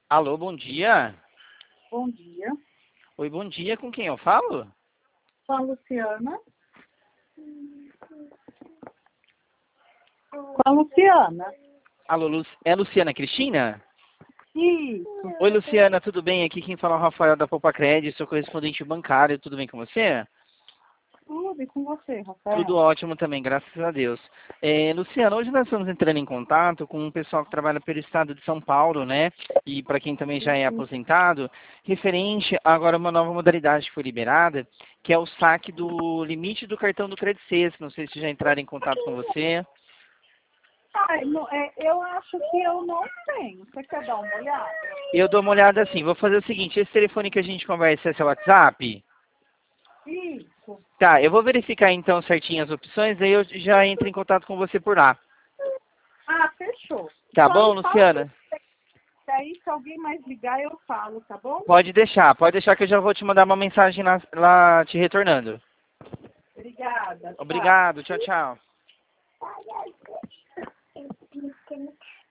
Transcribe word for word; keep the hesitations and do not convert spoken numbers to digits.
Alô, bom dia. Bom dia. Oi, bom dia. Com quem eu falo? Sou a Luciana. Com a Luciana. Alô, Lu... é a Luciana Cristina? Isso. Oi, Luciana, tudo bem? Aqui quem fala é o Rafael da Poupa Crédito, sou correspondente bancário. Tudo bem com você? Tudo e com você, Tudo Rafael. ótimo também, graças a Deus. É, Luciana, hoje nós estamos entrando em contato com um pessoal que trabalha pelo estado de São Paulo, né? E para quem também já é aposentado, referente agora a uma nova modalidade que foi liberada, que é o saque do limite do cartão do Credit Suisse. Não sei se já entraram em contato com você. Ai, não, é, eu acho que eu não tenho. Você quer dar uma olhada? Eu dou uma olhada assim. Vou fazer o seguinte, esse telefone que a gente conversa é seu WhatsApp? Isso. Tá, eu vou verificar então certinho as opções, aí eu já entro em contato com você por lá. Ah, fechou. Tá Só bom, me fala que Luciana? aí se alguém mais ligar eu falo, tá bom? Pode deixar, pode deixar que eu já vou te mandar uma mensagem lá, lá te retornando. Obrigada. Tchau. Obrigado, tchau, tchau.